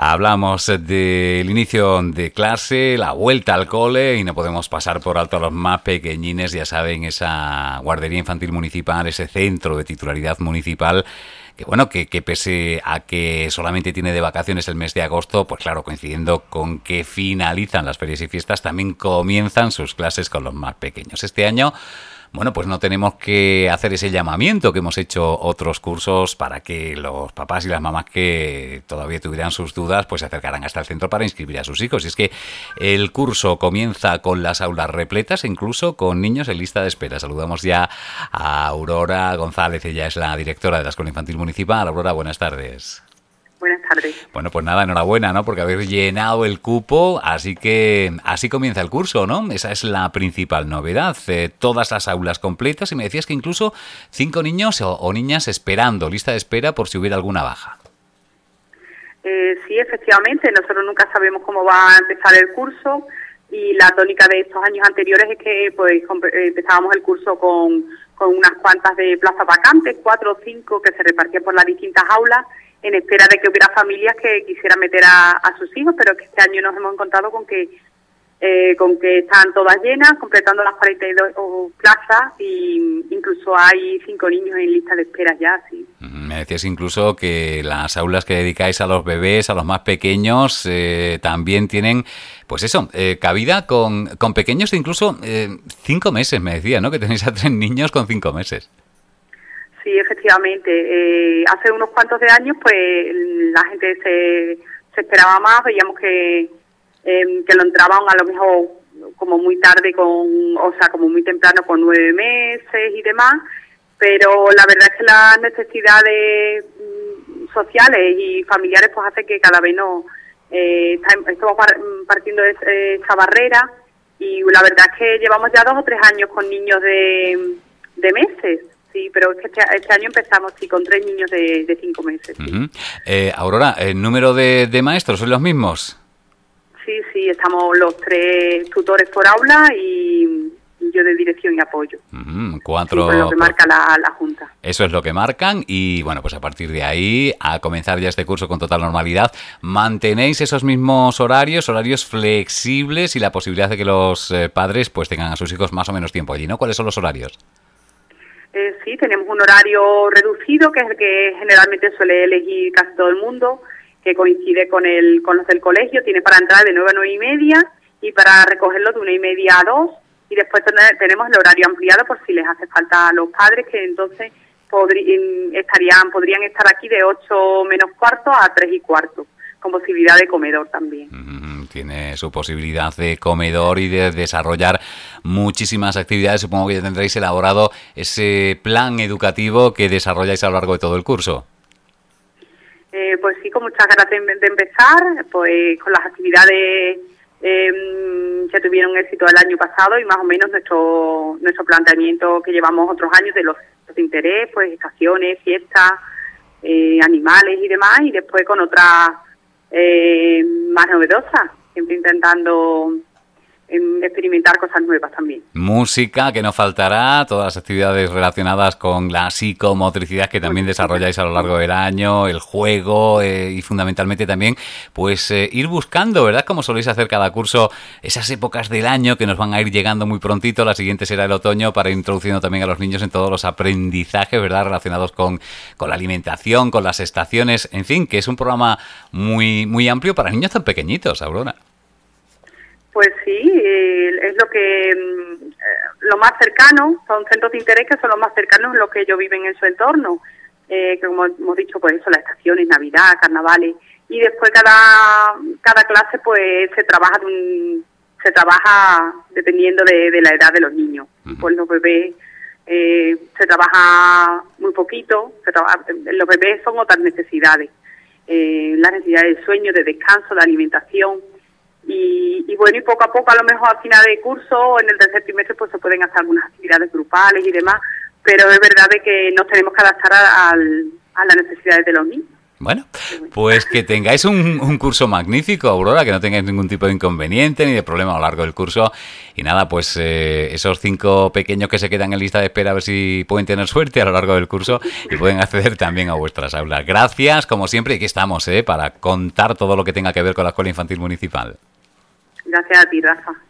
Hablamos del inicio de clase, la vuelta al cole y no podemos pasar por alto a los más pequeñines, ya saben, esa guardería infantil municipal, ese centro de titularidad municipal, que bueno, que pese a que solamente tiene de vacaciones el mes de agosto, pues claro, coincidiendo con que finalizan las ferias y fiestas, también comienzan sus clases con los más pequeños. Este año, bueno, pues no tenemos que hacer ese llamamiento que hemos hecho otros cursos para que los papás y las mamás que todavía tuvieran sus dudas, pues se acercaran hasta el centro para inscribir a sus hijos. Y es que el curso comienza con las aulas repletas, incluso con niños en lista de espera. Saludamos ya a Aurora González, ella es la directora de la Escuela Infantil Municipal. Aurora, buenas tardes. Buenas tardes. Bueno, pues nada, enhorabuena, ¿no? Porque habéis llenado el cupo, así que así comienza el curso, ¿no? Esa es la principal novedad. Todas las aulas completas y me decías que incluso 5 niños o niñas esperando, lista de espera por si hubiera alguna baja. Sí, efectivamente, nosotros nunca sabemos cómo va a empezar el curso y la tónica de estos años anteriores es que pues empezábamos el curso con unas cuantas de plazas vacantes, 4 o 5 que se repartían por las distintas aulas, en espera de que hubiera familias que quisieran meter a sus hijos, pero que este año nos hemos encontrado con que están todas llenas, completando las 42 plazas, y incluso hay 5 niños en lista de espera ya, sí. Me decías incluso que las aulas que dedicáis a los bebés, a los más pequeños, también tienen, pues eso, cabida con pequeños de incluso 5 meses, me decía, ¿no? Que tenéis a 3 niños con 5 meses. Sí, efectivamente. Hace unos cuantos de años, pues la gente se esperaba más, veíamos que lo entraban a lo mejor como muy tarde, como muy temprano con 9 meses y demás, pero la verdad es que las necesidades sociales y familiares pues hace que cada vez estamos partiendo de esa barrera, y la verdad es que llevamos ya 2 o 3 años con niños de meses. Sí, pero es que este año empezamos con 3 niños de 5 meses. Sí. Uh-huh. Aurora, ¿el número de maestros son los mismos? Sí, estamos los 3 tutores por aula y yo de dirección y apoyo. 4. Sí, lo que marca la Junta. Eso es lo que marcan y, bueno, pues a partir de ahí, a comenzar ya este curso con total normalidad. ¿Mantenéis esos mismos horarios flexibles y la posibilidad de que los padres pues tengan a sus hijos más o menos tiempo allí, ¿no? ¿Cuáles son los horarios? Sí, tenemos un horario reducido, que es el que generalmente suele elegir casi todo el mundo, que coincide con los del colegio. Tiene para entrar de 9 a 9:30 y para recogerlo de 1:30 a 2. Y después tenemos el horario ampliado por si les hace falta a los padres, que entonces podrían estar aquí de 8 menos cuarto a 3 y cuarto, con posibilidad de comedor también. Tiene su posibilidad de comedor y de desarrollar muchísimas actividades. Supongo que ya tendréis elaborado ese plan educativo que desarrolláis a lo largo de todo el curso. Pues sí, con muchas ganas de empezar, pues con las actividades que tuvieron éxito el año pasado, y más o menos nuestro planteamiento que llevamos otros años de los de interés, pues estaciones, fiestas, animales y demás, y después con otras más novedosas, siempre intentando experimentar cosas nuevas también. Música, que no faltará, todas las actividades relacionadas con la psicomotricidad que también desarrolláis a lo largo del año, el juego y fundamentalmente también pues ir buscando, ¿verdad? Como soléis hacer cada curso, esas épocas del año que nos van a ir llegando muy prontito. La siguiente será el otoño, para ir introduciendo también a los niños en todos los aprendizajes, ¿verdad? Relacionados con la alimentación, con las estaciones, en fin, que es un programa muy, muy amplio para niños tan pequeñitos, Aurora. Pues sí, es lo más cercano, son centros de interés que son los más cercanos a los que ellos viven en su entorno, que como hemos dicho, pues eso, las estaciones, Navidad, carnavales, y después cada clase pues se trabaja dependiendo de la edad de los niños. Pues los bebés se trabaja muy poquito, los bebés son otras necesidades, las necesidades de sueño, de descanso, de alimentación. Y bueno, y poco a poco, a lo mejor al final de curso o en el tercer trimestre, pues se pueden hacer algunas actividades grupales y demás, pero es verdad de que nos tenemos que adaptar a las necesidades de los niños. Bueno, pues que tengáis un curso magnífico, Aurora, que no tengáis ningún tipo de inconveniente ni de problema a lo largo del curso. Y nada, pues esos 5 pequeños que se quedan en lista de espera, a ver si pueden tener suerte a lo largo del curso y pueden acceder también a vuestras aulas. Gracias, como siempre, y aquí estamos para contar todo lo que tenga que ver con la Escuela Infantil Municipal. Gracias a ti, Rafa.